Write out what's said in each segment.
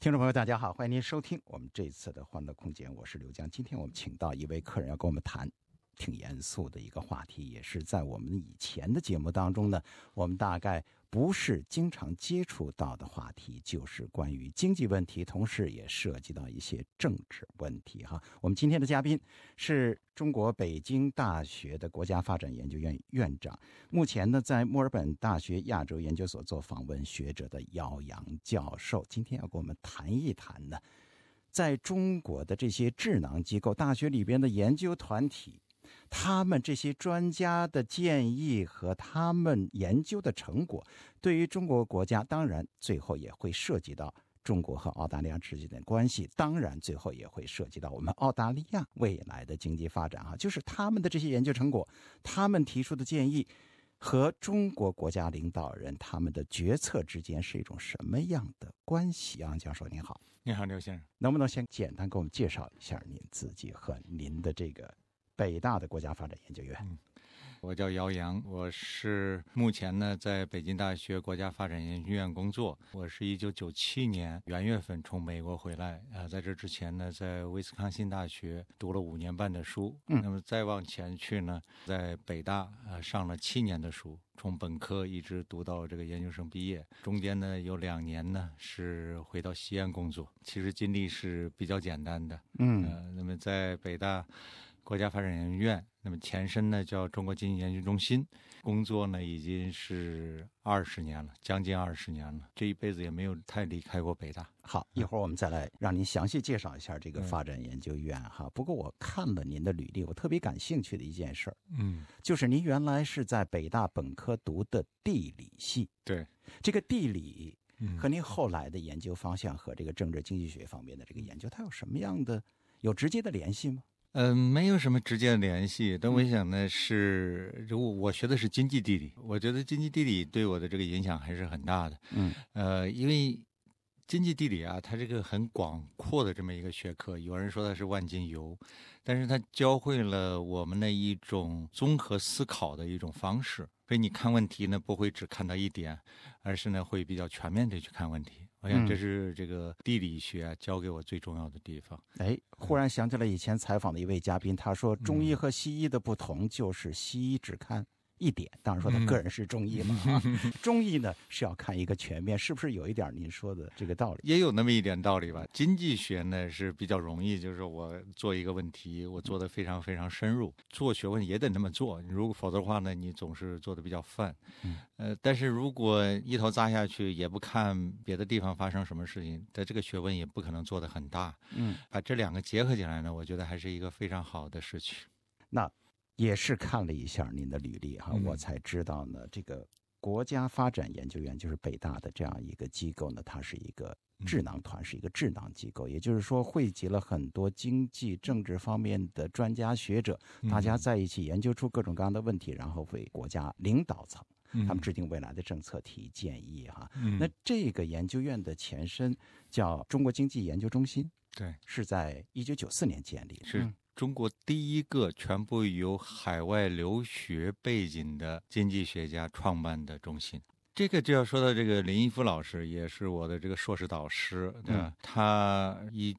听众朋友大家好，欢迎您收听我们这次的欢乐空间，我是刘江。今天我们请到一位客人要跟我们谈挺严肃的一个话题，也是在我们以前的节目当中呢，我们大概不是经常接触到的话题，就是关于经济问题，同时也涉及到一些政治问题哈。我们今天的嘉宾是中国北京大学的国家发展研究院院长，目前呢在墨尔本大学亚洲研究所做访问学者的姚洋教授。今天要跟我们谈一谈呢，在中国的这些智囊机构、大学里边的研究团体，他们这些专家的建议和他们研究的成果，对于中国国家，当然最后也会涉及到中国和澳大利亚之间的关系，当然最后也会涉及到我们澳大利亚未来的经济发展哈，就是他们的这些研究成果，他们提出的建议和中国国家领导人他们的决策之间是一种什么样的关系啊？教授您好。 你好，刘先生。 能不能先简单给我们介绍一下您自己和您的这个北大的国家发展研究院？ 我叫姚洋，我是目前呢在北京大学国家发展研究院工作。我是1997年元月份从美国回来，在这之前呢，在威斯康星大学读了5年半的书。那么再往前去呢，在北大上了7年的书，从本科一直读到这个研究生毕业。中间呢有2年呢是回到西安工作，其实经历是比较简单的。那么在北大国家发展研究院，那么前身呢叫中国经济研究中心，工作呢已经是20年了，将近20年了，这一辈子也没有太离开过北大。 好，一会儿我们再来让您详细介绍一下这个发展研究院哈。不过我看了您的履历，我特别感兴趣的一件事儿，就是您原来是在北大本科读的地理系。 对， 这个地理和您后来的研究方向和这个政治经济学方面的这个研究，它有什么样的有直接的联系吗？ 没有什么直接的联系，但我想呢是，我学的是经济地理，我觉得经济地理对我的这个影响还是很大的。因为经济地理啊，它这个很广阔的这么一个学科，有人说它是万金油，但是它教会了我们的一种综合思考的一种方式，所以你看问题呢不会只看到一点，而是呢会比较全面的去看问题。我想这是这个地理学教给我最重要的地方。 忽然想起来以前采访的一位嘉宾，他说中医和西医的不同就是西医只看一点，当然说他个人是中医嘛，中医呢是要看一个全面，是不是有一点您说的这个道理？ 也有那么一点道理吧。经济学呢是比较容易，就是我做一个问题，我做得非常非常深入，做学问也得那么做，如果否则的话呢，你总是做得比较泛。但是如果一头扎下去，也不看别的地方发生什么事情，在这个学问也不可能做得很大。把这2个结合起来呢，我觉得还是一个非常好的事情。 那也是看了一下您的履历哈，我才知道呢，这个国家发展研究院就是北大的这样一个机构呢，它是一个智囊团，是一个智囊机构，也就是说汇集了很多经济政治方面的专家学者，大家在一起研究出各种各样的问题，然后为国家领导层他们制定未来的政策提建议哈。那这个研究院的前身叫中国经济研究中心， 对， 是在1994年建立， 是中国第一个全部由海外留学背景的经济学家创办的中心。这个就要说到这个林毅夫老师，也是我的这个硕士导师。他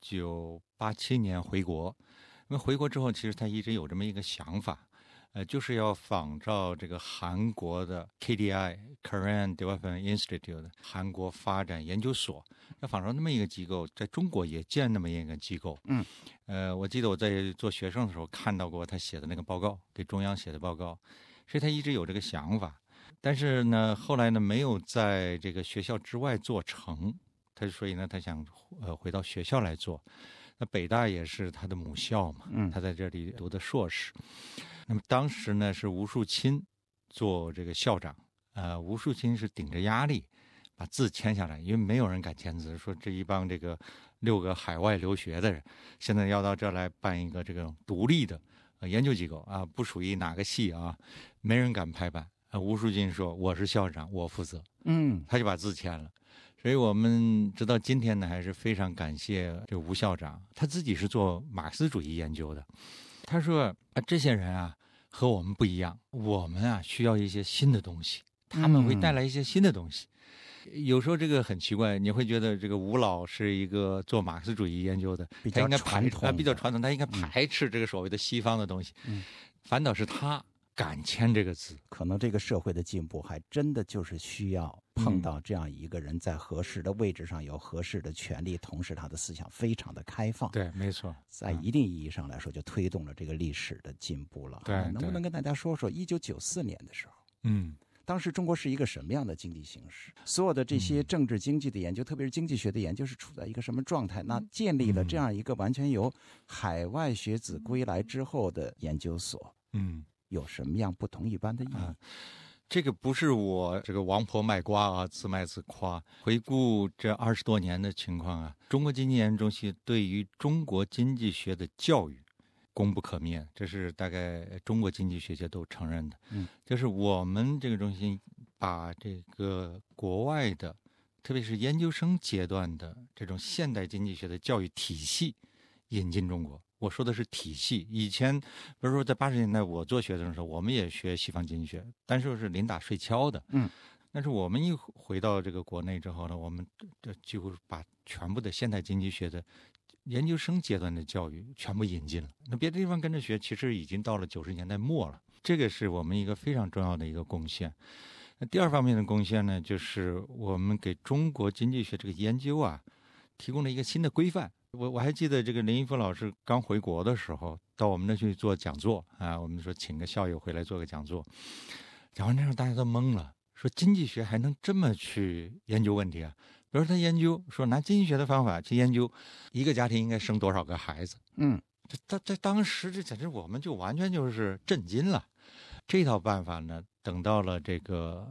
1987年回国，那么回国之后，其实他一直有这么一个想法，就是要仿照这个韩国的 KDI Korean Development Institute 的韩国发展研究所，要仿照那么一个机构，在中国也建那么一个机构。我记得我在做学生的时候看到过他写的那个报告，给中央写的报告，所以他一直有这个想法。但是呢，后来呢没有在这个学校之外做成，所以呢他想回到学校来做。那北大也是他的母校嘛，他在这里读的硕士。那么当时呢是吴树钦做这个校长，吴树钦是顶着压力把字签下来，因为没有人敢签字，说这一帮这个6个海外留学的人，现在要到这儿来办一个这个独立的研究机构啊，不属于哪个系啊，没人敢拍板。吴树钦说我是校长，我负责。他就把字签了。所以我们直到今天呢，还是非常感谢这个吴校长，他自己是做马克思主义研究的。他说这些人啊和我们不一样，我们啊需要一些新的东西，他们会带来一些新的东西。 有时候这个很奇怪，你会觉得这个吴老是一个做马克思主义研究的，他应该传统， 比较传统，他应该排斥这个所谓的西方的东西。反倒是他敢签这个字。 可能这个社会的进步还真的就是需要碰到这样一个人，在合适的位置上有合适的权利，同时他的思想非常的开放。 对，没错， 在一定意义上来说，就推动了这个历史的进步了。 对， 能不能跟大家说说1994年的时候？当时中国是一个什么样的经济形势？所有的这些政治经济的研究，特别是经济学的研究，是处在一个什么状态？那建立了这样一个完全由海外学子归来之后的研究所，有什么样不同一般的意义？ 这个不是我这个王婆卖瓜啊，自卖自夸。回顾这20多年的情况啊，中国经济研究中心对于中国经济学的教育功不可没，这是大概中国经济学界都承认的。就是我们这个中心把这个国外的，特别是研究生阶段的这种现代经济学的教育体系引进中国。我说的是体系。以前比如说在80年代我做学生的时候，我们也学西方经济学，但是是临打睡敲的。但是我们一回到这个国内之后呢，我们几乎把全部的现代经济学的研究生阶段的教育全部引进了。那别的地方跟着学，其实已经到了90年代末了。这个是我们一个非常重要的一个贡献。那第二方面的贡献呢，就是我们给中国经济学这个研究啊，提供了一个新的规范。我还记得这个林一夫老师刚回国的时候，到我们那去做讲座啊，我们说请个校友回来做个讲座。讲完之后大家都懵了，说经济学还能这么去研究问题啊？比如他研究说拿经济学的方法去研究一个家庭应该生多少个孩子。在当时这简直我们就完全就是震惊了。这套办法呢，等到了这个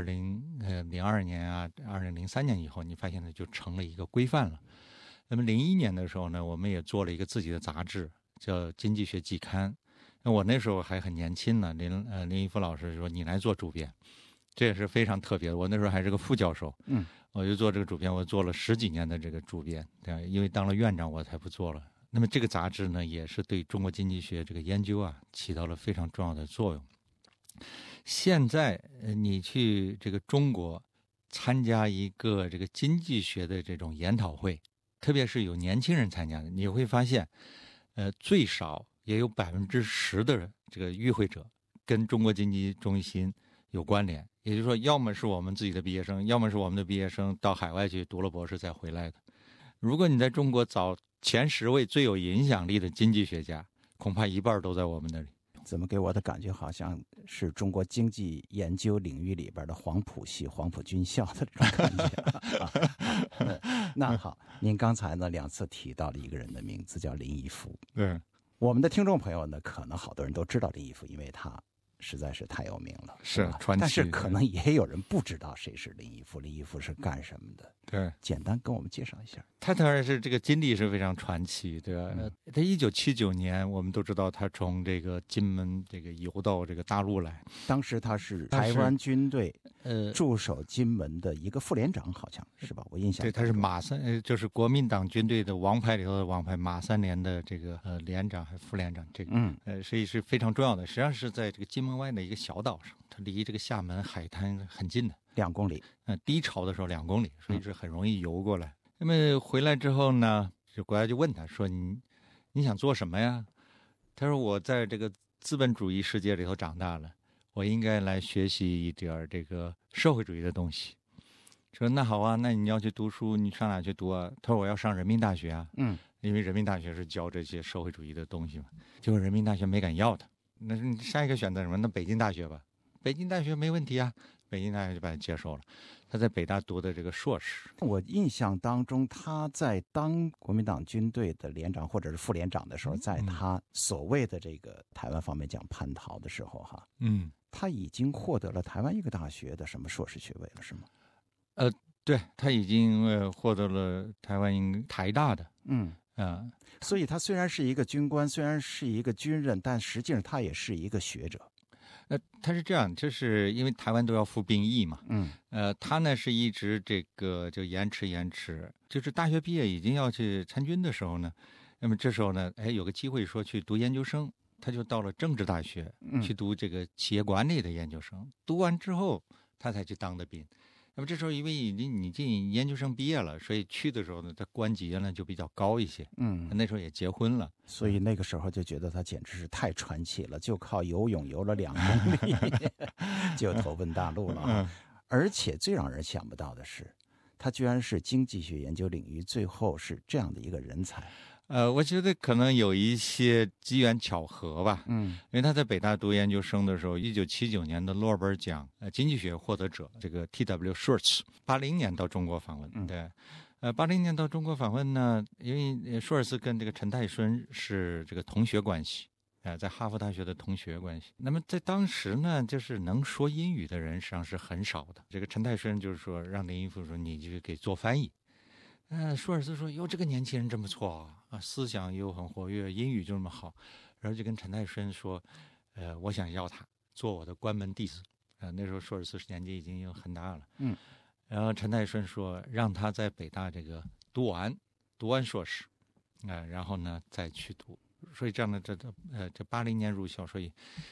2002年啊2003年以后，你发现呢就成了一个规范了。那么01年的时候呢，我们也做了一个自己的杂志，叫《经济学季刊》。那我那时候还很年轻呢，林一夫老师说你来做主编，这也是非常特别的。我那时候还是个副教授，我就做这个主编，我做了10几年的这个主编，对，因为当了院长我才不做了。那么这个杂志呢，也是对中国经济学这个研究啊起到了非常重要的作用。现在你去这个中国参加一个这个经济学的这种研讨会，特别是有年轻人参加的，你会发现最少也有10%的这个与会者跟中国经济中心有关联。也就是说，要么是我们自己的毕业生，要么是我们的毕业生到海外去读了博士再回来的。如果你在中国找前10位最有影响力的经济学家，恐怕一半都在我们那里。 怎么给我的感觉好像是中国经济研究领域里边的黄埔系、黄埔军校的这种感觉。那好，您刚才呢2次提到了一个人的名字，叫林一夫。我们的听众朋友呢，可能好多人都知道林一夫，因为他实在是太有名了， 是传奇。 但是可能也有人不知道谁是林一夫，林一夫是干什么的？ 对， 简单跟我们介绍一下。 他当然是这个经历是非常传奇，对吧？他1979年，我们都知道他从这个金门这个游到这个大陆来， 当时他是台湾军队驻守金门的一个副连长，好像是吧？我印象对，他是就是国民党军队的王牌里头的王牌，马3连的这个连长还是副连长，这个所以是非常重要的。实际上是在这个金门湾的一个小岛上，它离这个厦门海滩很近的 ，2公里。 低潮的时候2公里，所以是很容易游过来。那么回来之后呢，这国家就问他说：“你想做什么呀？”他说：“我在这个资本主义世界里头长大了，我应该来学习一点这个社会主义的东西。”说：“那好啊，那你要去读书，你上哪去读啊？”他说：“我要上人民大学啊。”因为人民大学是教这些社会主义的东西嘛。结果人民大学没敢要他，那是下一个选择什么？那北京大学吧。北京大学没问题啊，北京大学就把他接受了。他在北大读的这个硕士。 我印象当中，他在当国民党军队的连长或者是副连长的时候，在他所谓的这个台湾方面讲叛逃的时候，他已经获得了台湾一个大学的什么硕士学位了，是吗？ 对，他已经获得了台湾台大的。 所以他虽然是一个军官，虽然是一个军人，但实际上他也是一个学者。 他是这样，就是因为台湾都要服兵役嘛，他呢是一直这个就延迟，就是大学毕业已经要去参军的时候呢，那么这时候呢，有个机会说去读研究生，他就到了政治大学去读这个企业管理的研究生，读完之后他才去当的兵。 那么这时候因为你进研究生毕业了，所以去的时候呢，他官级呢就比较高一些。那时候也结婚了， 所以那个时候就觉得他简直是太传奇了，就靠游泳游了2公里就投奔大陆了。而且最让人想不到的是，他居然是经济学研究领域最后是这样的一个人才。 我觉得可能有一些机缘巧合吧。因为他在北大读研究生的时候，1979年的诺贝尔奖经济学获得者这个 T.W. Schwartz，80年到中国访问。对，80年到中国访问呢，因为舒尔茨跟这个陈泰顺是这个同学关系。在哈佛大学的同学关系。那么在当时呢，就是能说英语的人实际上是很少的。这个陈泰顺就是说让林毅夫说你就给做翻译。舒尔茨说哟，这个年轻人真不错啊，思想又很活跃，英语就这么好。然后就跟陈泰顺说，我想要他做我的关门弟子。那时候舒尔茨年纪已经很大了。然后陈泰顺说让他在北大这个读完硕士，然后呢再去读。所以这样的这80年入校，所以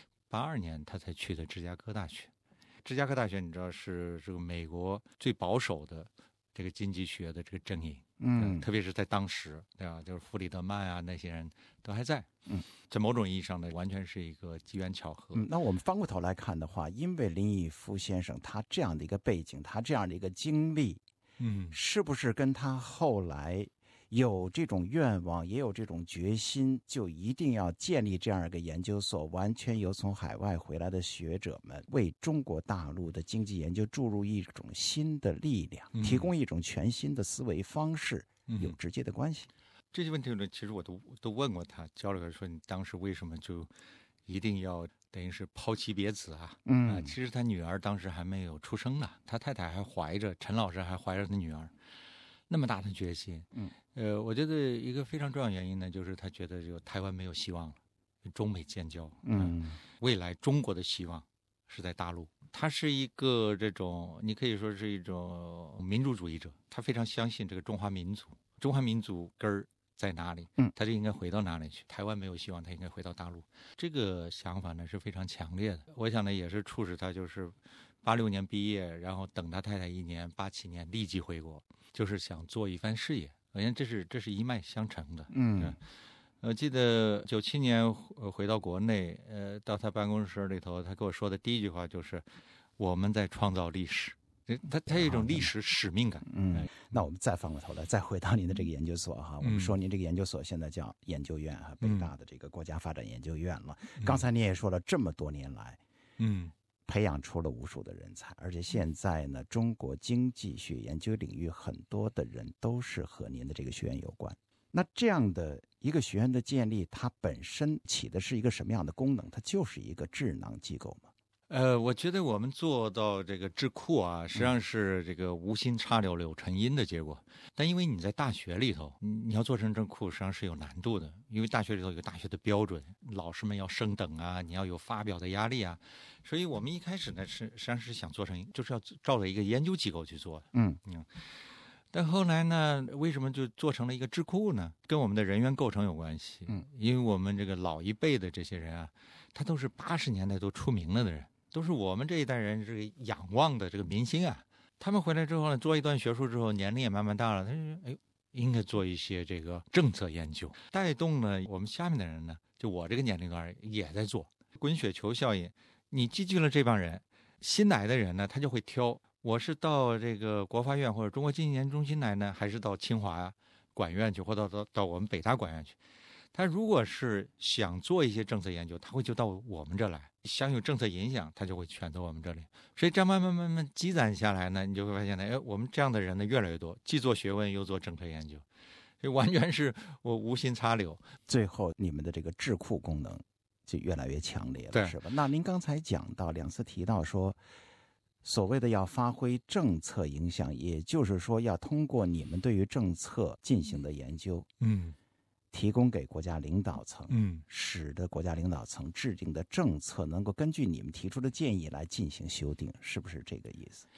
82年他才去的芝加哥大学。芝加哥大学你知道是这个美国最保守的这个经济学的这个阵营，特别是在当时，对吧？就是弗里德曼啊那些人都还在。在某种意义上呢，完全是一个机缘巧合。 那我们翻过头来看的话，因为林毅夫先生他这样的一个背景，他这样的一个经历，是不是跟他后来有这种愿望，也有这种决心，就一定要建立这样一个研究所，完全由从海外回来的学者们为中国大陆的经济研究注入一种新的力量，提供一种全新的思维方式，有直接的关系？ 这些问题呢，其实我都问过他，交流说你当时为什么就一定要等于是抛妻别子啊？其实他女儿当时还没有出生呢，他太太还怀着，陈老师还怀着他女儿。那么大的决心，我觉得一个非常重要原因呢，就是他觉得就台湾没有希望了，中美建交，未来中国的希望是在大陆。他是一个这种，你可以说是一种民族主义者，他非常相信这个中华民族，中华民族根儿在哪里，他就应该回到哪里去。台湾没有希望，他应该回到大陆。这个想法呢是非常强烈的。我想呢也是促使他就是86年毕业，然后等他太太1年，87年立即回国。就是想做一番事业，我想这是一脉相承的。我记得97年回到国内，到他办公室里头，他跟我说的第一句话就是我们在创造历史。他有一种历史使命感。 那我们再翻过头来，再回到您的这个研究所哈。我们说您这个研究所现在叫研究院哈，北大的这个国家发展研究院了。刚才您也说了，这么多年来，培养出了无数的人才，而且现在呢，中国经济学研究领域很多的人都是和您的这个学院有关。那这样的一个学院的建立，它本身起的是一个什么样的功能？它就是一个智囊机构吗？ 我觉得我们做到这个智库啊，实际上是这个无心插柳柳成荫的结果。但因为你在大学里头，你要做成智库，实际上是有难度的。因为大学里头有大学的标准，老师们要升等啊，你要有发表的压力啊。所以我们一开始呢实际上是想做成，就是要照着一个研究机构去做的。但后来呢，为什么就做成了一个智库呢？跟我们的人员构成有关系。因为我们这个老一辈的这些人啊，他都是80年代都出名了的人。都是我们这一代人这个仰望的这个明星啊，他们回来之后呢，做一段学术之后，年龄也慢慢大了，他说应该做一些这个政策研究，带动了我们下面的人呢，就我这个年龄段也在做滚雪球效应。你积聚了这帮人，新来的人呢，他就会挑，我是到这个国发院或者中国经济研究中心来呢，还是到清华管院去，或者到我们北大管院去。他如果是想做一些政策研究，他会就到我们这来，想有政策影响，他就会选择我们这里。所以这样慢慢积攒下来呢，你就会发现呢，我们这样的人呢越来越多，既做学问又做政策研究，所以完全是我无心插柳。 最后你们的这个智库功能就越来越强烈了，是吧？那您刚才讲到2次提到说，所谓的要发挥政策影响，也就是说要通过你们对于政策进行的研究，提供给国家领导层，使得国家领导层制定的政策能够根据你们提出的建议来进行修订，是不是这个意思？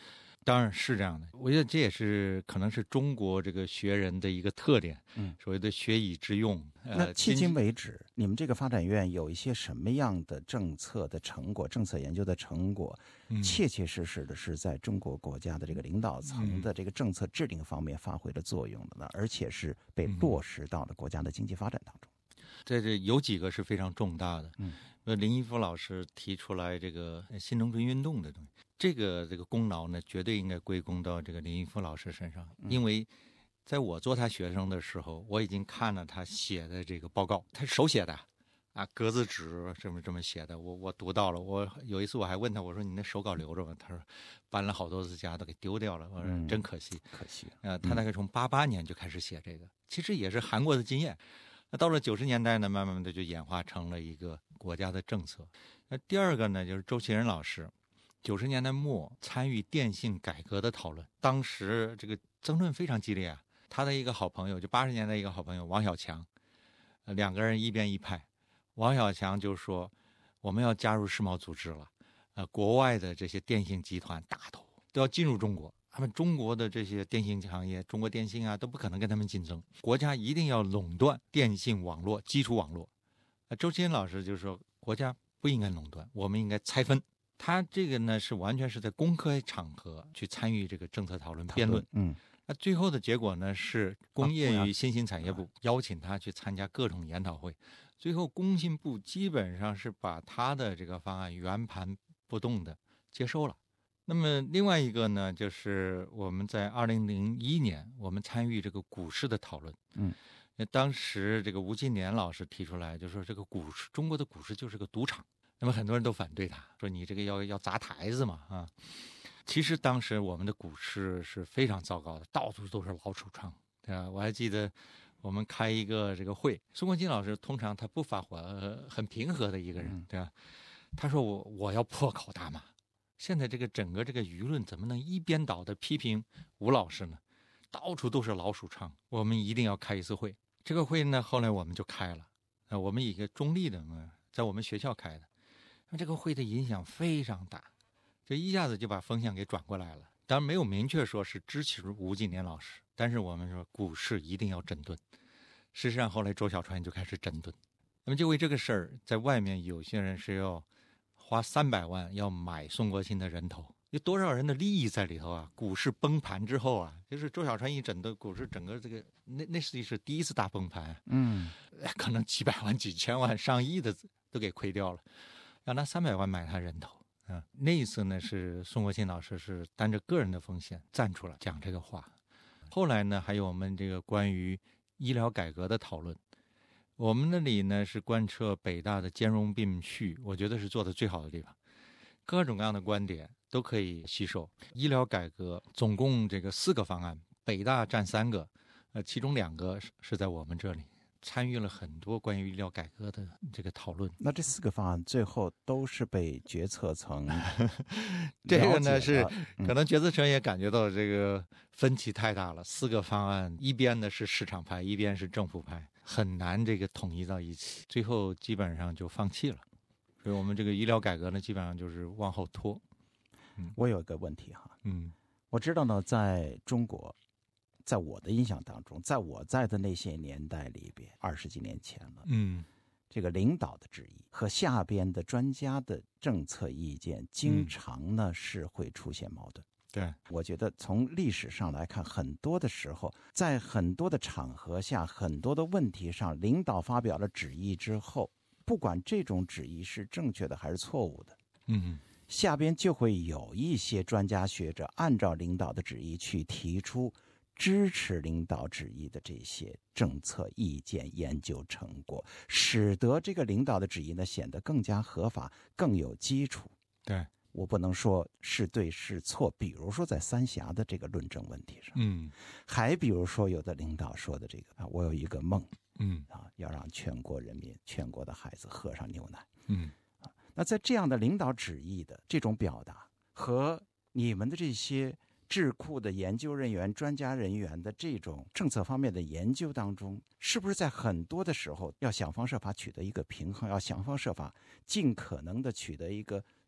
当然是这样的，我觉得这也是可能是中国这个学人的一个特点，所谓的学以致用。 那迄今为止，你们这个发展院有一些什么样的政策的成果、政策研究的成果，切切实实的是在中国国家的这个领导层的这个政策制定方面发挥了作用的呢？而且是被落实到了国家的经济发展当中。 在这有几个是非常重大的。林一夫老师提出来这个新农村运动的东西，这个功劳呢，绝对应该归功到这个林一夫老师身上，因为在我做他学生的时候，我已经看了他写的这个报告，他是手写的啊，格子纸这么写的，我读到了。我有一次我还问他，我说你那手稿留着吗？他说搬了好多次家都给丢掉了。我说真可惜， 可惜他大概从88年就开始写这个，其实也是韩国的经验。那到了90年代呢，慢慢的就演化成了一个国家的政策。那第二个呢，就是周其仁老师，90年代末参与电信改革的讨论，当时这个争论非常激烈啊。他的一个好朋友，就80年代一个好朋友王小强，两个人一边一派。王小强就说我们要加入世贸组织了，国外的这些电信集团大头都要进入中国。他们中国的这些电信行业，中国电信啊，都不可能跟他们竞争。国家一定要垄断电信网络、基础网络。周其仁老师就说，国家不应该垄断，我们应该拆分。他这个呢，是完全是在公开场合去参与这个政策讨论、辩论。那最后的结果呢，是工业与新兴产业部邀请他去参加各种研讨会。最后，工信部基本上是把他的这个方案原盘不动的接受了。那么另外一个呢，就是我们在2001年，我们参与这个股市的讨论。当时这个吴金莲老师提出来，就说这个股市，中国的股市就是个赌场。那么很多人都反对他，说你这个要砸台子嘛啊。其实当时我们的股市是非常糟糕的，到处都是老鼠仓，对吧？我还记得我们开一个这个会，宋国清老师通常他不发火，很平和的一个人，对吧？他说我要破口大骂。现在这个整个这个舆论怎么能一边倒的批评吴老师呢？到处都是老鼠仓，我们一定要开一次会。这个会呢，后来我们就开了，我们以一个中立的嘛，在我们学校开的。那这个会的影响非常大，这一下子就把风向给转过来了。当然没有明确说是支持吴金莲老师，但是我们说股市一定要整顿。事实上后来周小川就开始整顿。那么就为这个事儿，在外面有些人是要花300万要买宋国清的人头，有多少人的利益在里头啊？股市崩盘之后啊，就是周小川一整的股市，整个这个那是第一次大崩盘，可能几百万、几千万、上亿的都给亏掉了，要拿300万买他人头啊。那一次呢，是宋国清老师是担着个人的风险站出来讲这个话。后来呢，还有我们这个关于医疗改革的讨论。我们那里呢是贯彻北大的兼容并蓄，我觉得是做的最好的地方，各种各样的观点都可以吸收。医疗改革总共这个4个方案，北大占3个，其中2个是在我们这里，参与了很多关于医疗改革的这个讨论。 那这4个方案最后都是被决策层这个呢是可能决策层也感觉到这个分歧太大了，4个方案一边呢是市场派，一边是政府派，很难这个统一到一起，最后基本上就放弃了。所以我们这个医疗改革呢，基本上就是往后拖。 我有一个问题哈，我知道呢，在中国，在我的印象当中，在我在的那些年代里边，20几年前了，这个领导的旨意和下边的专家的政策意见，经常呢是会出现矛盾。 对， 我觉得从历史上来看，很多的时候，在很多的场合下，很多的问题上，领导发表了旨意之后，不管这种旨意是正确的还是错误的，下边就会有一些专家学者按照领导的旨意去提出支持领导旨意的这些政策意见、研究成果，使得这个领导的旨意呢显得更加合法、更有基础。 对， 我不能说是对是错，比如说在三峡的这个论证问题上，还比如说有的领导说的这个我有一个梦，要让全国人民、全国的孩子喝上牛奶，那在这样的领导旨意的这种表达和你们的这些智库的研究人员、专家人员的这种政策方面的研究当中，是不是在很多的时候要想方设法取得一个平衡，要想方设法尽可能的取得一个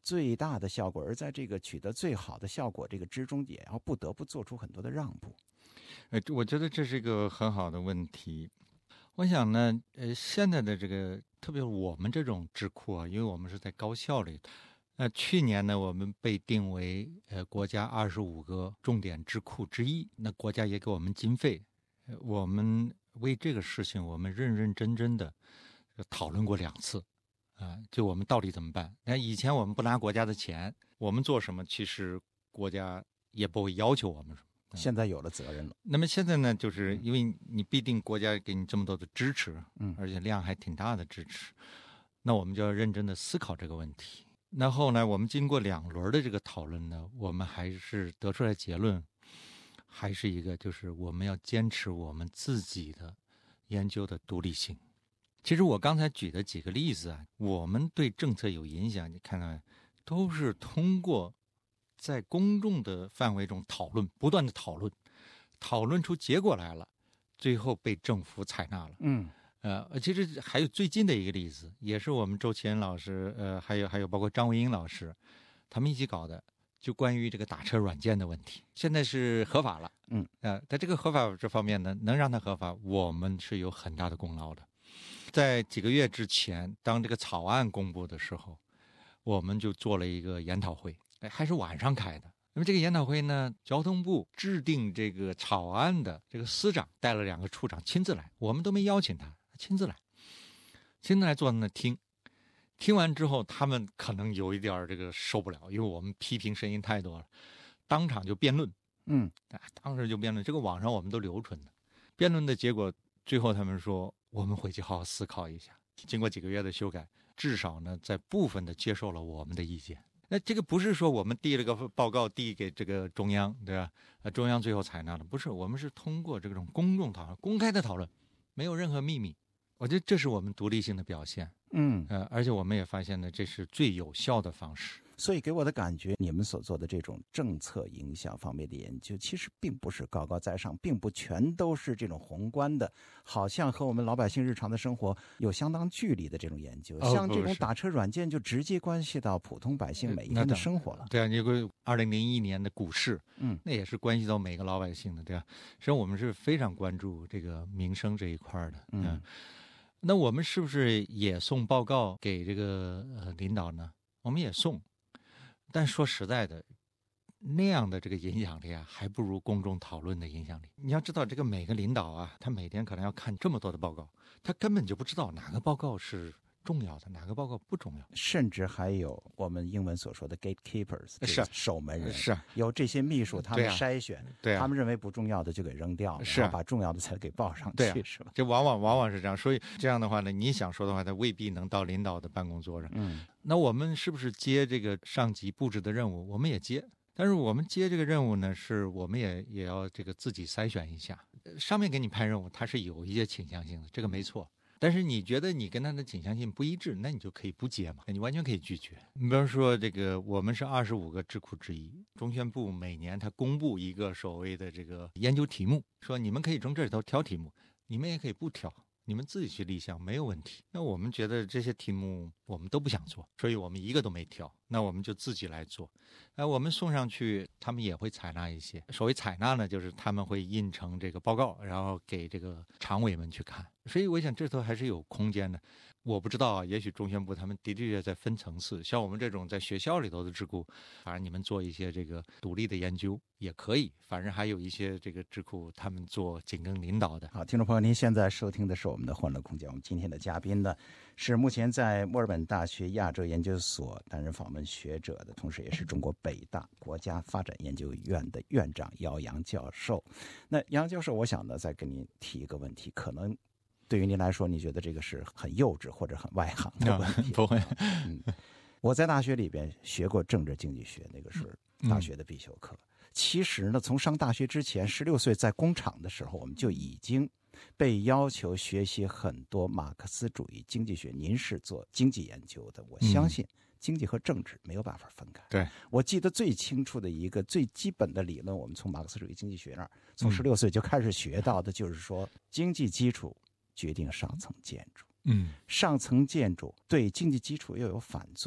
最大的效果，而在这个取得最好的效果这个之中，也要不得不做出很多的让步。 我觉得这是一个很好的问题。我想呢，现在的这个，特别我们这种智库啊，因为我们是在高校里，去年呢，我们被定为国家25个重点智库之一，那国家也给我们经费，我们为这个事情，我们认认真真的讨论过2次，就我们到底怎么办？那以前我们不拿国家的钱，我们做什么，其实国家也不会要求我们什么。 现在有了责任了。 那么现在呢，就是因为你必定国家给你这么多的支持，而且量还挺大的支持，那我们就要认真的思考这个问题。那后来我们经过2轮的这个讨论呢，我们还是得出来结论，还是一个就是我们要坚持我们自己的研究的独立性。其实我刚才举的几个例子啊，我们对政策有影响，你看到没？都是通过在公众的范围中讨论，不断的讨论出结果来了，最后被政府采纳了。其实还有最近的一个例子，也是我们周奇恩老师，还有包括张维英老师，他们一起搞的，就关于这个打车软件的问题，现在是合法了。在这个合法这方面呢，能让它合法，我们是有很大的功劳的。在几个月之前，当这个草案公布的时候，我们就做了一个研讨会，还是晚上开的。那么这个研讨会呢，交通部制定这个草案的这个司长带了2个处长亲自来，我们都没邀请他，亲自来坐在那听完之后，他们可能有一点这个受不了，因为我们批评声音太多了，当场就辩论。当时就辩论，这个网上我们都留存的。辩论的结果，最后他们说，我们回去好好思考一下。经过几个月的修改，至少呢，在部分的接受了我们的意见。那这个不是说我们递了个报告递给这个中央，对吧？中央最后采纳了，不是，我们是通过这种公众讨论、公开的讨论，没有任何秘密。我觉得这是我们独立性的表现。而且我们也发现呢，这是最有效的方式。 所以给我的感觉，你们所做的这种政策影响方面的研究，其实并不是高高在上，并不全都是这种宏观的，好像和我们老百姓日常的生活有相当距离的这种研究。像这种打车软件，就直接关系到普通百姓每一天的生活了。 对啊，你2001年的股市，那也是关系到每个老百姓的，对吧？实际上我们是非常关注这个民生这一块的。那我们是不是也送报告给这个领导呢？我们也送。但说实在的，那样的这个影响力啊，还不如公众讨论的影响力。你要知道，这个每个领导啊，他每天可能要看这么多的报告，他根本就不知道哪个报告是重要的，哪个报告不重要。 甚至还有我们英文所说的 gatekeepers， 是守门人， 是由这些秘书他们筛选，他们认为不重要的就给扔掉了， 是然后把重要的才给报上去，是吧？ 这往往是这样。所以这样的话呢，你想说的话，他未必能到领导的办公桌上。那我们是不是接这个上级布置的任务？我们也接，但是我们接这个任务呢，是我们也要这个自己筛选一下。上面给你派任务，它是有一些倾向性的，这个没错。但是你觉得你跟他的倾向性不一致，那你就可以不接嘛，你完全可以拒绝。你比方说这个，我们是25个智库之一，中宣部每年他公布一个所谓的这个研究题目，说你们可以从这里头挑题目，你们也可以不挑，你们自己去立项没有问题。那我们觉得这些题目我们都不想做，所以我们一个都没挑，那我们就自己来做。我们送上去，他们也会采纳一些。所谓采纳呢，就是他们会印成这个报告，然后给这个常委们去看。所以我想这头还是有空间的。我不知道啊，也许中宣部他们的确在分层次，像我们这种在学校里头的智库，反正你们做一些这个独立的研究也可以，反正还有一些这个智库他们做紧跟领导的。 好，听众朋友，您现在收听的是我们的欢乐空间。我们今天的嘉宾呢，是目前在墨尔本大学亚洲研究所担任访问学者的，同时也是中国北大国家发展研究院的院长姚洋教授。那杨教授，我想呢再跟您提一个问题，可能对于您来说，你觉得这个是很幼稚或者很外行的问题？ 不会。 我在大学里边学过政治经济学，那个是大学的必修课。其实呢，从上大学之前，16岁在工厂的时候，我们就已经被要求学习很多马克思主义经济学。您是做经济研究的，我相信经济和政治没有办法分开。 对， 我记得最清楚的一个最基本的理论，我们从马克思主义经济学那儿，从16岁就开始学到的，就是说经济基础决定上层建筑。上层建筑对经济基础又有反作用。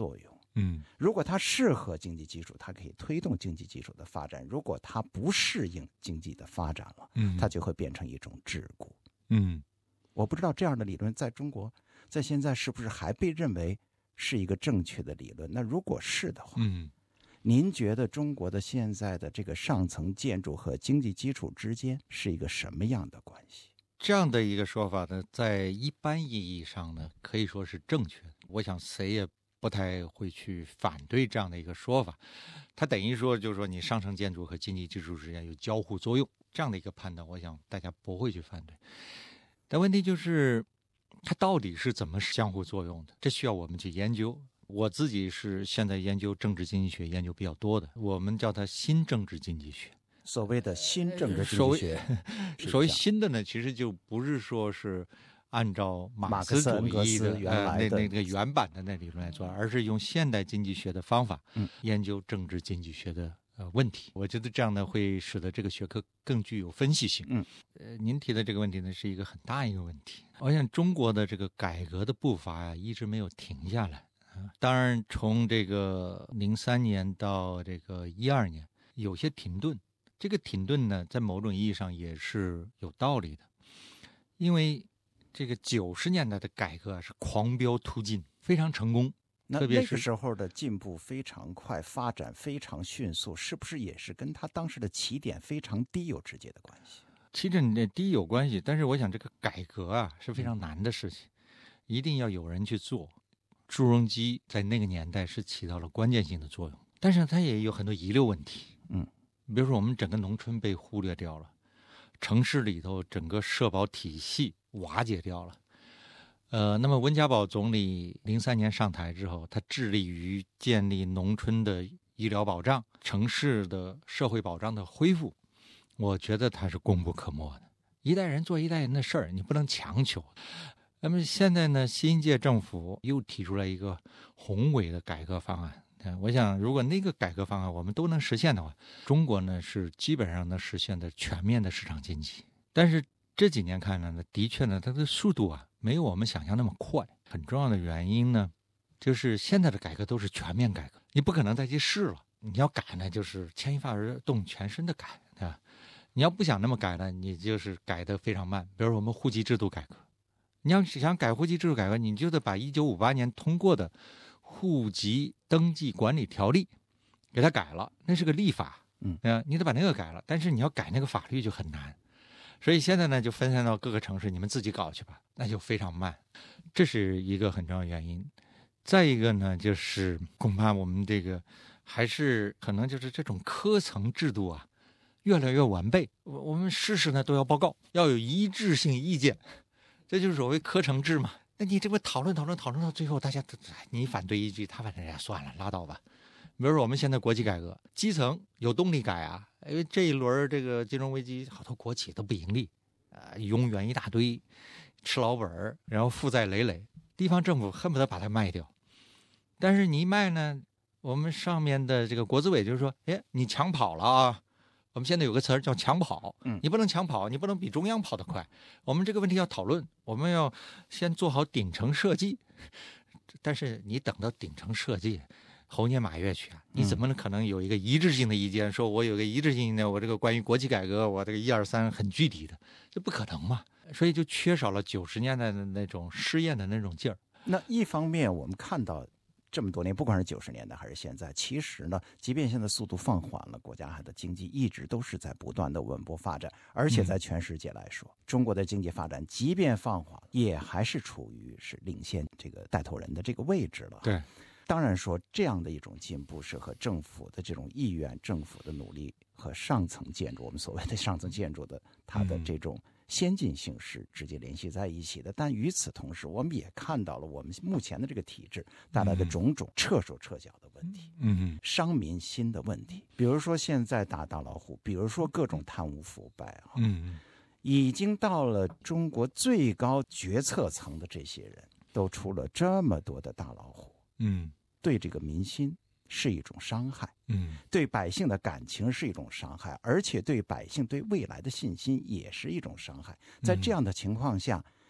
如果它适合经济基础，它可以推动经济基础的发展；如果它不适应经济的发展了，它就会变成一种桎梏。我不知道这样的理论在中国，在现在是不是还被认为是一个正确的理论？那如果是的话，您觉得中国的现在的这个上层建筑和经济基础之间是一个什么样的关系？ 这样的一个说法呢，在一般意义上呢，可以说是正确的。我想谁也不太会去反对这样的一个说法。它等于说，就是说你上层建筑和经济基础之间有交互作用，这样的一个判断，我想大家不会去反对。但问题就是，它到底是怎么相互作用的？这需要我们去研究。我自己是现在研究政治经济学研究比较多的，我们叫它新政治经济学。 所谓的新政治经济学， 所谓新的呢，其实就不是说是按照马克思主义的那个原版的那理论来做，而是用现代经济学的方法研究政治经济学的问题。我觉得这样呢，会使得这个学科更具有分析性。您提的这个问题呢，是一个很大一个问题。我想中国的这个改革的步伐呀，一直没有停下来。当然，从这个03年到这个12年，有些停顿。这个停顿呢，在某种意义上也是有道理的，因为这个90年代的改革是狂飙突进，非常成功。 那个时候的进步非常快，发展非常迅速，是不是也是跟他当时的起点非常低有直接的关系？ 起点低有关系，但是我想这个改革啊是非常难的事情，一定要有人去做。朱镕基在那个年代是起到了关键性的作用，但是它也有很多遗留问题。比如说我们整个农村被忽略掉了，城市里头整个社保体系瓦解掉了。那么温家宝总理03年上台之后，他致力于建立农村的医疗保障、城市的社会保障的恢复，我觉得他是功不可没的。一代人做一代人的事儿，你不能强求。那么现在呢，新一届政府又提出了一个宏伟的改革方案。我想如果那个改革方案我们都能实现的话，中国呢是基本上能实现的全面的市场经济。但是这几年看来呢，的确呢它的速度啊没有我们想象那么快。很重要的原因呢，就是现在的改革都是全面改革，你不可能再去试了。你要改呢，就是牵一发而动全身的改，对吧？你要不想那么改呢，你就是改得非常慢。比如说我们户籍制度改革，你要想改户籍制度改革，你就得把1958年通过的户籍登记管理条例给它改了，那是个立法，你得把那个改了，但是你要改那个法律就很难，所以现在呢就分散到各个城市，你们自己搞去吧，那就非常慢，这是一个很重要的原因。再一个呢，就是恐怕我们这个还是可能就是这种科层制度啊越来越完备，我们事事呢都要报告，要有一致性意见，这就是所谓科层制嘛。那你这不讨论到最后，大家你反对一句，他反正算了，拉倒吧。比如说我们现在国企改革，基层有动力改啊，因为这一轮这个金融危机，好多国企都不盈利，永远一大堆，吃老本，然后负债累累，地方政府恨不得把它卖掉。但是你一卖呢，我们上面的这个国资委就是说，你抢跑了啊。我们现在有个词叫抢跑，你不能抢跑，你不能比中央跑得快。我们这个问题要讨论，我们要先做好顶层设计。但是你等到顶层设计，猴年马月去啊，你怎么可能有一个一致性的意见？说我有个一致性的，我这个关于国企改革，我这个1、2、3很具体的，这不可能嘛？所以就缺少了90年代的那种试验的那种劲儿。 那一方面我们看到这么多年，不管是90年代还是现在，其实呢，即便现在速度放缓了，国家的经济一直都是在不断的稳步发展，而且在全世界来说，中国的经济发展即便放缓，也还是处于是领先这个带头人的这个位置了。 对， 当然说这样的一种进步是和政府的这种意愿、政府的努力和上层建筑，我们所谓的上层建筑的它的这种先进性是直接联系在一起的。但与此同时，我们也看到了我们目前的这个体制带来的种种撤手撤脚的问题，伤民心的问题。比如说现在打大老虎，比如说各种贪污腐败啊，已经到了中国最高决策层的这些人都出了这么多的大老虎，对这个民心是一种伤害，对百姓的感情是一种伤害，而且对百姓对未来的信心也是一种伤害。在这样的情况下，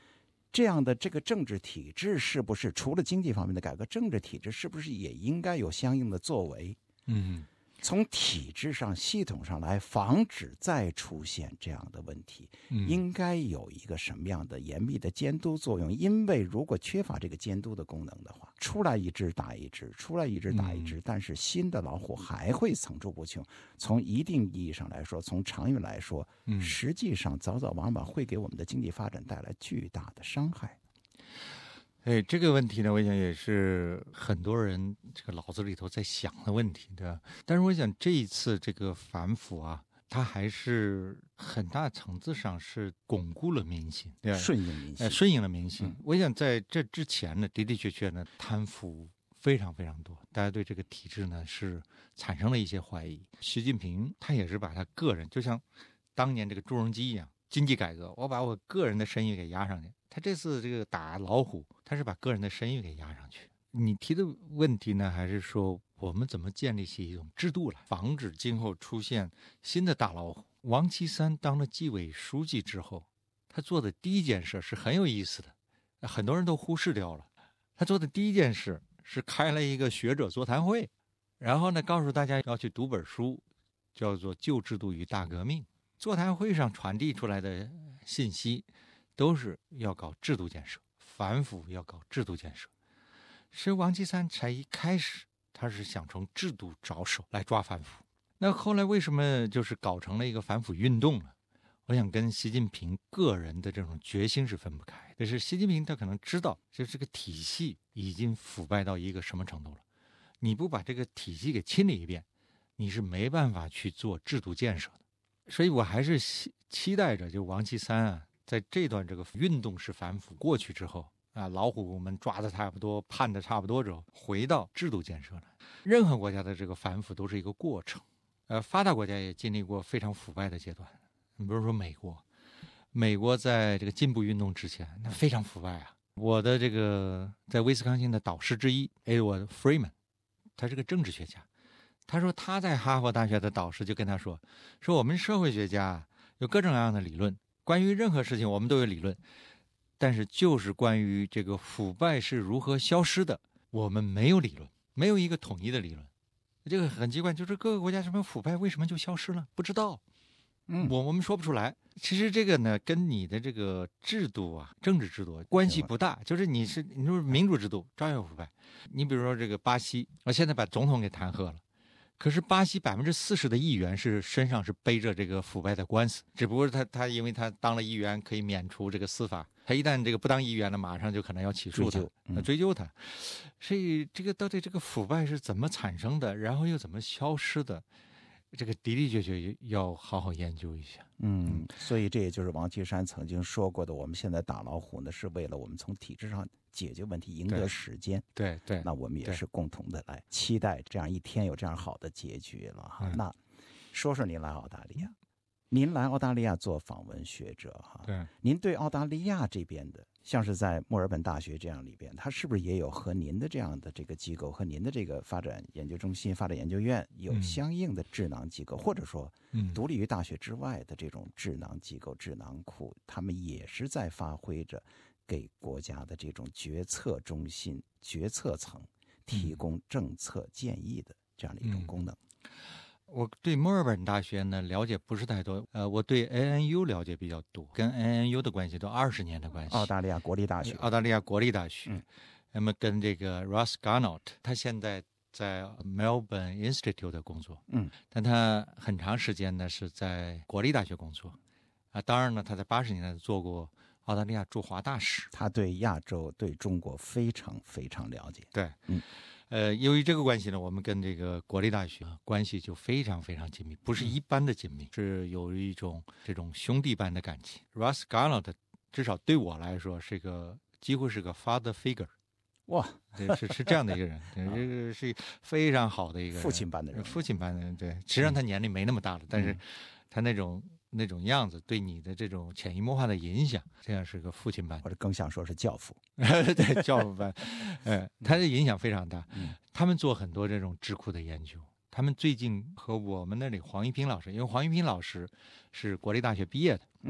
这样的这个政治体制是不是除了经济方面的改革，政治体制是不是也应该有相应的作为？从体制上、系统上来防止再出现这样的问题，应该有一个什么样的严密的监督作用？因为如果缺乏这个监督的功能的话，出来一只打一只，出来一只打一只，但是新的老虎还会层出不穷。从一定意义上来说，从长远来说，实际上早早晚晚会给我们的经济发展带来巨大的伤害。 这个问题呢，我想也是很多人这个脑子里头在想的问题，对吧？但是我想这一次这个反腐啊，它还是很大层次上是巩固了民心，对吧？ 顺应民心， 顺应了民心。我想在这之前呢，的的确确呢，贪腐非常非常多，大家对这个体制呢是产生了一些怀疑。习近平他也是把他个人，就像当年这个朱镕基一样，经济改革，我把我个人的声誉给压上去。他这次这个打老虎，他是把个人的声誉给压上去。你提的问题呢，还是说我们怎么建立起一种制度来，防止今后出现新的大老虎？王岐山当了纪委书记之后，他做的第一件事是很有意思的，很多人都忽视掉了。他做的第一件事是开了一个学者座谈会，然后呢，告诉大家要去读本书，叫做《旧制度与大革命》。座谈会上传递出来的信息都是要搞制度建设，反腐要搞制度建设。是王岐山才一开始他是想从制度着手来抓反腐，那后来为什么就是搞成了一个反腐运动呢？我想跟习近平个人的这种决心是分不开的。就是习近平他可能知道，就这个体系已经腐败到一个什么程度了，你不把这个体系给清理一遍，你是没办法去做制度建设的。所以我还是期待着，就王岐山啊，在这段这个运动式反腐过去之后啊，老虎们抓的差不多，判的差不多之后，回到制度建设来。任何国家的这个反腐都是一个过程，发达国家也经历过非常腐败的阶段。你比如说美国在这个进步运动之前，那非常腐败啊。我的这个在威斯康星的导师之一 Edward Freeman， 他是个政治学家。他说他在哈佛大学的导师就跟他说我们社会学家有各种各样的理论，关于任何事情我们都有理论，但是就是关于这个腐败是如何消失的，我们没有理论，没有一个统一的理论。这个很奇怪，就是各个国家什么腐败为什么就消失了，不知道，我们说不出来。其实这个呢，跟你的这个制度啊，政治制度关系不大。就是你说民主制度照样腐败。你比如说这个巴西，现在把总统给弹劾了。可是巴西40%的议员身上是背着这个腐败的官司，只不过他因为他当了议员可以免除这个司法，他一旦这个不当议员了，马上就可能要起诉他，追究他。所以这个到底这个腐败是怎么产生的，然后又怎么消失的，这个的确要好好研究一下。 所以这也就是王岐山曾经说过的，我们现在打老虎呢，是为了我们从体制上解决问题，赢得时间。 对， 那我们也是共同的来期待这样一天有这样好的结局了哈。那说说您来澳大利亚，您来澳大利亚做访问学者哈， 对， 您对澳大利亚这边的，像是在墨尔本大学这样里边，它是不是也有和您的这样的这个机构和您的这个发展研究中心、发展研究院有相应的智囊机构，或者说独立于大学之外的这种智囊机构、智囊库，他们也是在发挥着给国家的这种决策中心、决策层提供政策建议的这样的一种功能。 我对墨尔本大学呢了解不是太多，我对 ANU 了解比较多，跟 ANU 的关系都20年的关系。 澳大利亚国立大学， 那么跟这个 Ross Garnott， 他现在在 Melbourne Institute 工作，但他很长时间呢是在国立大学工作，当然呢他在80年代做过澳大利亚驻华大使， 他对亚洲、对中国非常非常了解。 对，由于这个关系呢，我们跟这个国立大学关系就非常非常紧密，不是一般的紧密，是有一种这种兄弟般的感情。Ross Garnott 至少对我来说几乎是个 father figure， 哇， 是这样的一个人，这个是非常好的一个人， 父亲般的人， 对。实际上他年龄没那么大了，但是他那种样子对你的这种潜移默化的影响，这样是个父亲般， 或者更想说是教父。 对，教父般，他的影响非常大。他们做很多这种智库的研究。他们最近和我们那里黄一平老师，因为黄一平老师是国立大学毕业的，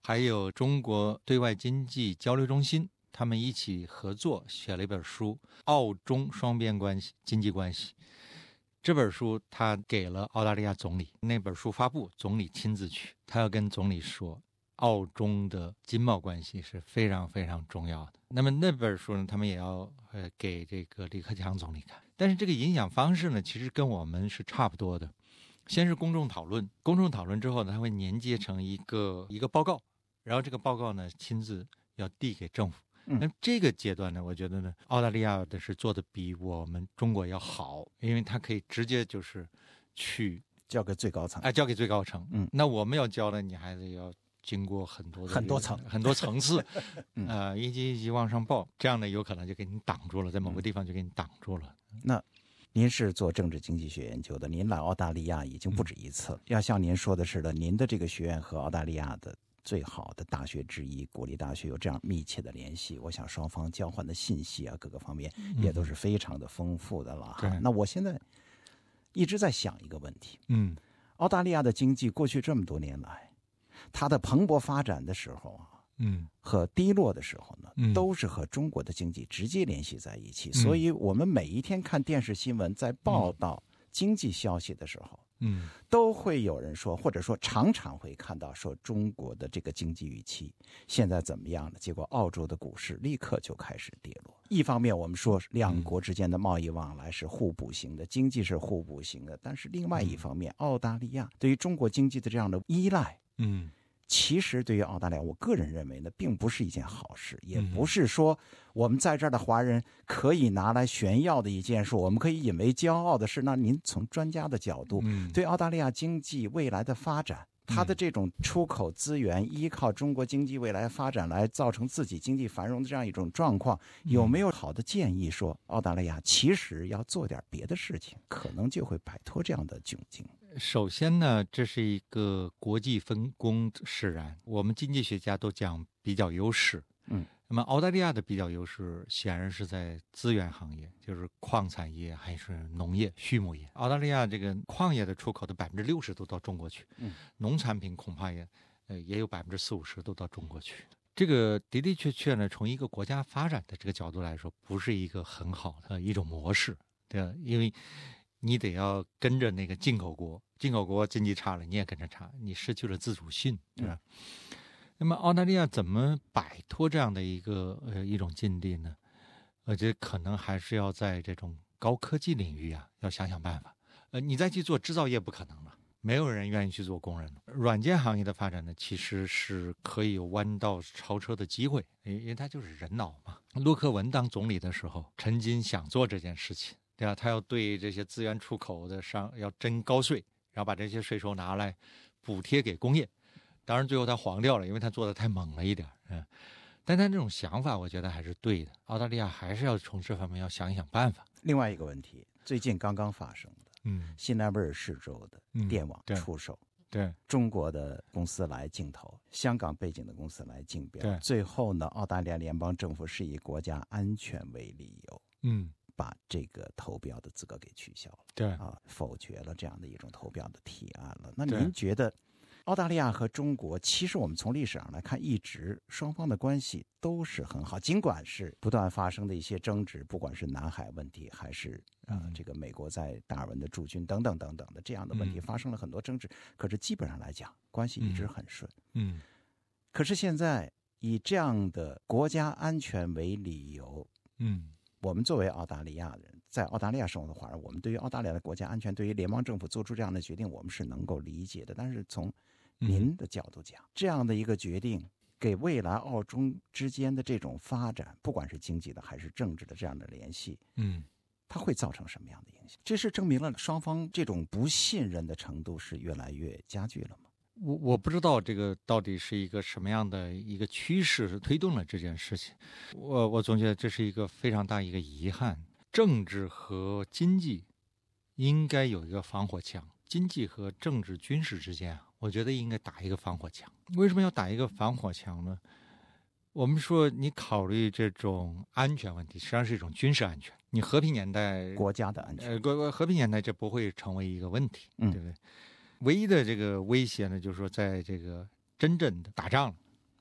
还有中国对外经济交流中心，他们一起合作写了一本书《澳中双边关系经济关系》。这本书他给了澳大利亚总理，那本书发布，总理亲自去，他要跟总理说，澳中的经贸关系是非常非常重要的。那么那本书呢，他们也要给这个李克强总理看。但是这个影响方式呢，其实跟我们是差不多的。先是公众讨论，公众讨论之后呢，他会粘接成一个报告，然后这个报告呢，亲自要递给政府。那这个阶段呢，我觉得呢，澳大利亚的是做的比我们中国要好，因为它可以直接就是去交给最高层， 交给最高层。那我们要交的，你还得要经过很多层次，一级一级往上报，这样呢，有可能就给你挡住了，在某个地方就给你挡住了。 那您是做政治经济学研究的，您来澳大利亚已经不止一次了。要像您说的似的，您的这个学院和澳大利亚的最好的大学之一国立大学有这样密切的联系，我想双方交换的信息啊，各个方面也都是非常的丰富的了哈。那我现在一直在想一个问题，澳大利亚的经济过去这么多年来，它的蓬勃发展的时候啊，和低落的时候呢，都是和中国的经济直接联系在一起。所以我们每一天看电视新闻，在报道经济消息的时候，都会有人说，或者说常常会看到说中国的这个经济预期现在怎么样了？结果澳洲的股市立刻就开始跌落。一方面我们说两国之间的贸易往来是互补型的，经济是互补型的，但是另外一方面，澳大利亚对于中国经济的这样的依赖，其实对于澳大利亚，我个人认为呢，并不是一件好事，也不是说我们在这儿的华人可以拿来炫耀的一件事，我们可以引为骄傲的事。那您从专家的角度，对澳大利亚经济未来的发展，它的这种出口资源依靠中国经济未来发展来造成自己经济繁荣的这样一种状况，有没有好的建议说澳大利亚其实要做点别的事情，可能就会摆脱这样的窘境？ 首先呢，这是一个国际分工使然，我们经济学家都讲比较优势。那么澳大利亚的比较优势显然是在资源行业，就是矿产业还是农业、畜牧业。澳大利亚这个矿业的出口的60%都到中国去，农产品恐怕也有40-50%都到中国去。这个的的确确呢，从一个国家发展的这个角度来说，不是一个很好的一种模式，对吧？因为你得要跟着那个进口国经济差了，你也跟着差，你失去了自主性，对吧？那么澳大利亚怎么摆脱这样的一种境地呢？我觉得可能还是要在这种高科技领域啊，要想想办法。你再去做制造业不可能了，没有人愿意去做工人了。软件行业的发展呢，其实是可以有弯道超车的机会，因为它就是人脑嘛。陆克文当总理的时候，曾经想做这件事情，对吧？他要对这些资源出口的商要征高税，然后把这些税收拿来补贴给工业。当然最后他黄掉了，因为他做的太猛了一点。但他这种想法我觉得还是对的，澳大利亚还是要从这方面要想一想办法。 另外一个问题，最近刚刚发生的新南威尔士州的电网出售， 对中国的公司来竞投，香港背景的公司来竞标， 对， 最后呢，澳大利亚联邦政府是以国家安全为理由，把这个投标的资格给取消了， 对否决了这样的一种投标的提案了。那您觉得澳大利亚和中国，其实我们从历史上来看，一直双方的关系都是很好，尽管是不断发生的一些争执，不管是南海问题，还是这个美国在达尔文的驻军等等等等的这样的问题，发生了很多争执，可是基本上来讲，关系一直很顺。可是现在以这样的国家安全为理由，我们作为澳大利亚人，在澳大利亚生活的华人，我们对于澳大利亚的国家安全，对于联邦政府做出这样的决定，我们是能够理解的。但是从您的角度讲，这样的一个决定给未来澳中之间的这种发展，不管是经济的还是政治的这样的联系，它会造成什么样的影响？这是证明了双方这种不信任的程度是越来越加剧了吗？ 我不知道这个到底是一个什么样的一个趋势是推动了这件事情。我总觉得这是一个非常大一个遗憾。政治和经济应该有一个防火墙，经济和政治军事之间我觉得应该打一个防火墙。为什么要打一个防火墙呢？我们说你考虑这种安全问题，实际上是一种军事安全。你和平年代国家的安全， 和平年代这不会成为一个问题，对不对？唯一的这个威胁呢，就是说在这个真正的打仗了，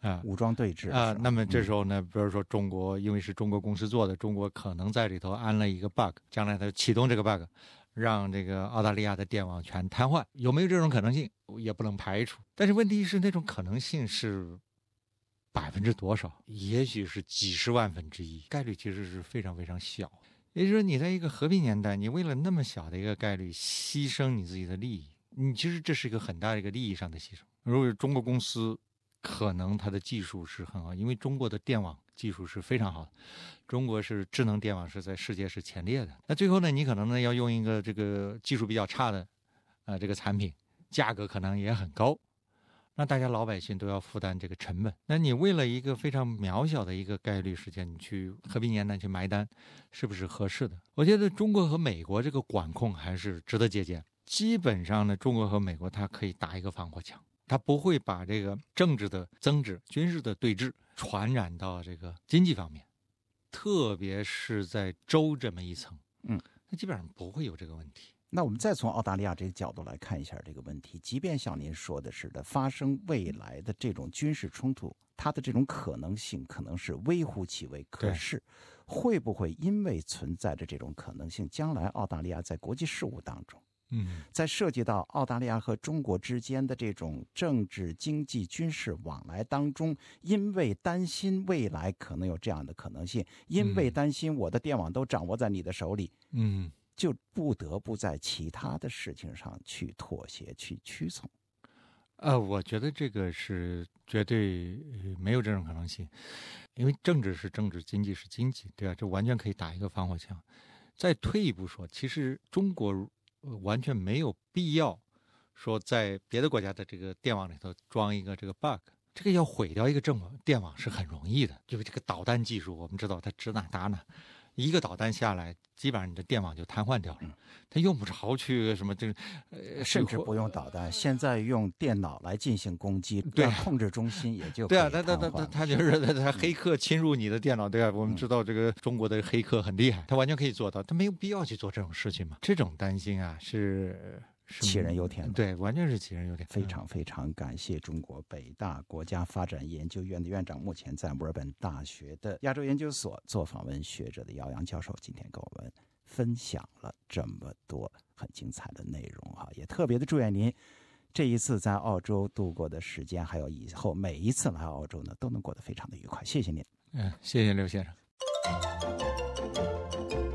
武装对峙那么这时候呢，比如说中国因为是中国公司做的，中国可能在里头安了一个 bug， 将来它启动这个 bug， 让这个澳大利亚的电网全瘫痪，有没有这种可能性也不能排除。但是问题是那种可能性是多少？也许是几十万分之一，概率其实是非常非常小。也就是说你在一个和平年代，你为了那么小的一个概率牺牲你自己的利益，你其实这是一个很大的一个利益上的牺牲。如果是中国公司，可能它的技术是很好，因为中国的电网技术是非常好的，中国是智能电网是在世界是前列的。那最后呢，你可能呢要用一个这个技术比较差的这个产品，价格可能也很高，那大家老百姓都要负担这个成本。那你为了一个非常渺小的一个概率事件，你去和平年代去埋单，是不是合适的？我觉得中国和美国这个管控还是值得借鉴。基本上呢，中国和美国它可以打一个防火墙，它不会把这个政治的争执、军事的对峙传染到这个经济方面，特别是在州这么一层，那基本上不会有这个问题。 那我们再从澳大利亚这个角度来看一下这个问题，即便像您说的似的，发生未来的这种军事冲突，它的这种可能性可能是微乎其微，可是会不会因为存在着这种可能性，将来澳大利亚在国际事务当中，在涉及到澳大利亚和中国之间的这种政治、经济、军事往来当中，因为担心未来可能有这样的可能性，因为担心我的电网都掌握在你的手里，就不得不在其他的事情上去妥协、去屈从。 我觉得这个是绝对没有这种可能性，因为政治是政治，经济是经济，对吧？这完全可以打一个防火墙。再退一步说，其实中国完全没有必要说在别的国家的这个电网里头装一个这个 bug。这个要毁掉一个电网是很容易的，就是这个导弹技术，我们知道它指哪打哪。一个导弹下来，基本上你的电网就瘫痪掉了，它用不着去什么这个， 甚至不用导弹，现在用电脑来进行攻击， 对， 控制中心也就对啊，他就是他黑客侵入你的电脑，对吧？我们知道这个中国的黑客很厉害，他完全可以做到，他没有必要去做这种事情嘛。这种担心啊是杞人忧天， 对，完全是杞人忧天。 非常非常感谢中国北大国家发展研究院的院长，目前在墨尔本大学的亚洲研究所做访问学者的姚洋教授，今天跟我们分享了这么多很精彩的内容哈，也特别的祝愿您这一次在澳洲度过的时间，还有以后每一次来澳洲呢，都能过得非常的愉快。谢谢您。 谢谢刘先生。